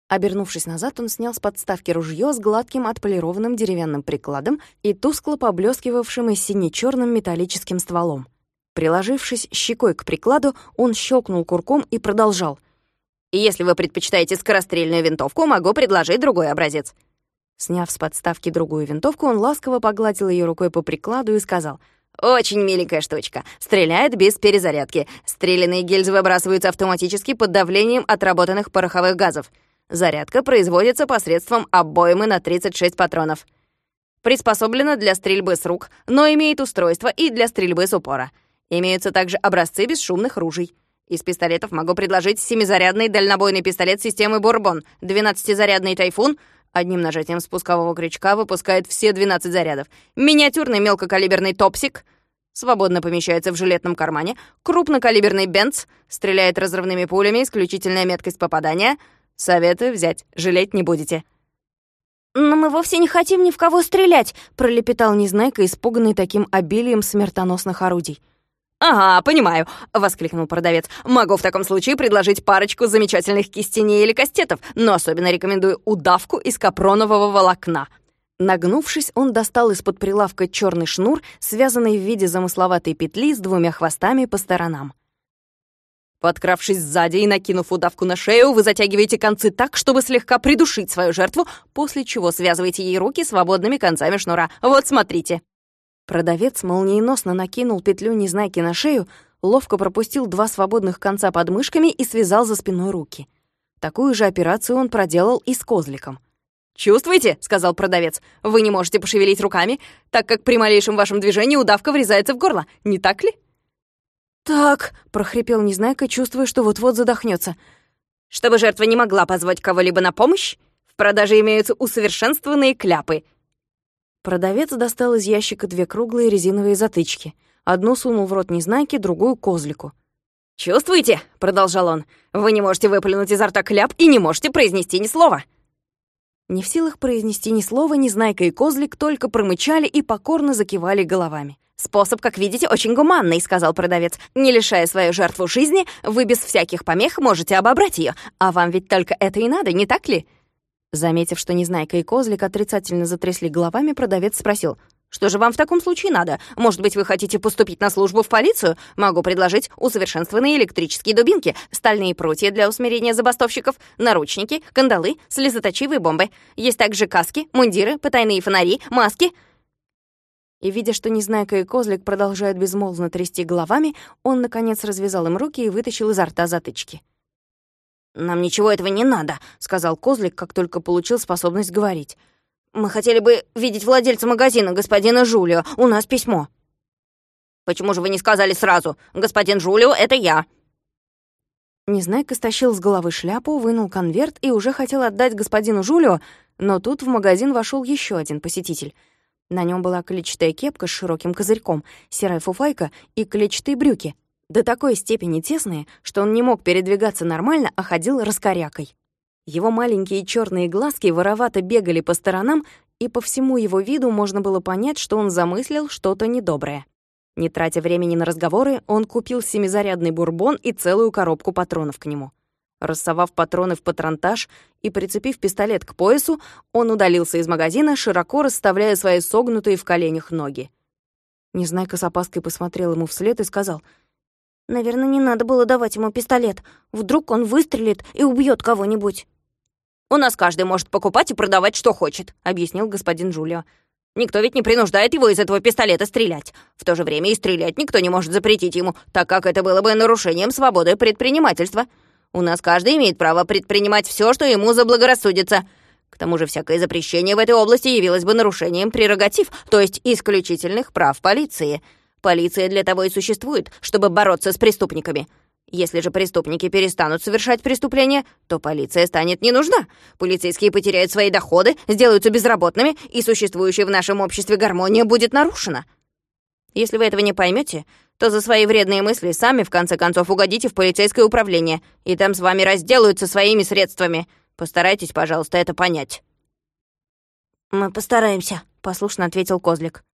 Обернувшись назад, он снял с подставки ружье с гладким отполированным деревянным прикладом и тускло поблескивавшим и сине-чёрным металлическим стволом. Приложившись щекой к прикладу, он щелкнул курком и продолжал. «Если вы предпочитаете скорострельную винтовку, могу предложить другой образец». Сняв с подставки другую винтовку, он ласково погладил ее рукой по прикладу и сказал: «Очень миленькая штучка. Стреляет без перезарядки. Стрелянные гильзы выбрасываются автоматически под давлением отработанных пороховых газов. Зарядка производится посредством обоймы на 36 патронов. Приспособлена для стрельбы с рук, но имеет устройство и для стрельбы с упора. Имеются также образцы бесшумных ружей. Из пистолетов могу предложить 7-зарядный дальнобойный пистолет системы «Бурбон», 12-зарядный «Тайфун». Одним нажатием спускового крючка выпускает все 12 зарядов. Миниатюрный мелкокалиберный «Топсик» свободно помещается в жилетном кармане. Крупнокалиберный «Бенц» стреляет разрывными пулями, исключительная меткость попадания. Советую взять, жалеть не будете. «Но мы вовсе не хотим ни в кого стрелять», — пролепетал Незнайка, испуганный таким обилием смертоносных орудий. «Ага, понимаю», — воскликнул продавец. «Могу в таком случае предложить парочку замечательных кистеней или кастетов, но особенно рекомендую удавку из капронового волокна». Нагнувшись, он достал из-под прилавка черный шнур, связанный в виде замысловатой петли с 2 хвостами по сторонам. Подкравшись сзади и накинув удавку на шею, вы затягиваете концы так, чтобы слегка придушить свою жертву, после чего связываете ей руки свободными концами шнура. Вот смотрите. Продавец молниеносно накинул петлю Незнайки на шею, ловко пропустил 2 свободных конца под мышками и связал за спиной руки. Такую же операцию он проделал и с Козликом. «Чувствуете?» — сказал продавец. «Вы не можете пошевелить руками, так как при малейшем вашем движении удавка врезается в горло. Не так ли?» «Так», — прохрипел Незнайка, чувствуя, что вот-вот задохнется. «Чтобы жертва не могла позвать кого-либо на помощь, в продаже имеются усовершенствованные кляпы». Продавец достал из ящика 2 круглые резиновые затычки. Одну сунул в рот Незнайке, другую — Козлику. «Чувствуете?» — продолжал он. «Вы не можете выплюнуть изо рта кляп и не можете произнести ни слова». Не в силах произнести ни слова, Незнайка и Козлик только промычали и покорно закивали головами. «Способ, как видите, очень гуманный», — сказал продавец. «Не лишая свою жертву жизни, вы без всяких помех можете обобрать ее. А вам ведь только это и надо, не так ли?» Заметив, что Незнайка и Козлик отрицательно затрясли головами, продавец спросил: «Что же вам в таком случае надо? Может быть, вы хотите поступить на службу в полицию? Могу предложить усовершенствованные электрические дубинки, стальные прутья для усмирения забастовщиков, наручники, кандалы, слезоточивые бомбы. Есть также каски, мундиры, потайные фонари, маски». И, видя, что Незнайка и Козлик продолжают безмолвно трясти головами, он, наконец, развязал им руки и вытащил изо рта затычки. «Нам ничего этого не надо», — сказал Козлик, как только получил способность говорить. «Мы хотели бы видеть владельца магазина, господина Жулио. У нас письмо». «Почему же вы не сказали сразу? Господин Жулио — это я». Незнайка стащил с головы шляпу, вынул конверт и уже хотел отдать господину Жулио, но тут в магазин вошел еще один посетитель. На нем была клетчатая кепка с широким козырьком, серая фуфайка и клетчатые брюки, до такой степени тесные, что он не мог передвигаться нормально, а ходил раскорякой. Его маленькие черные глазки воровато бегали по сторонам, и по всему его виду можно было понять, что он замыслил что-то недоброе. Не тратя времени на разговоры, он купил 7-зарядный бурбон и целую коробку патронов к нему. Рассовав патроны в патронтаж и прицепив пистолет к поясу, он удалился из магазина, широко расставляя свои согнутые в коленях ноги. Незнайка с опаской посмотрел ему вслед и сказал: «Наверное, не надо было давать ему пистолет. Вдруг он выстрелит и убьет кого-нибудь». «У нас каждый может покупать и продавать, что хочет», — объяснил господин Жулио. «Никто ведь не принуждает его из этого пистолета стрелять. В то же время и стрелять никто не может запретить ему, так как это было бы нарушением свободы предпринимательства. У нас каждый имеет право предпринимать все, что ему заблагорассудится. К тому же всякое запрещение в этой области явилось бы нарушением прерогатив, то есть исключительных прав полиции. Полиция для того и существует, чтобы бороться с преступниками. Если же преступники перестанут совершать преступления, то полиция станет не нужна. Полицейские потеряют свои доходы, сделаются безработными, и существующая в нашем обществе гармония будет нарушена. Если вы этого не поймете, то за свои вредные мысли сами, в конце концов, угодите в полицейское управление, и там с вами разделаются своими средствами. Постарайтесь, пожалуйста, это понять». «Мы постараемся», — послушно ответил Козлик.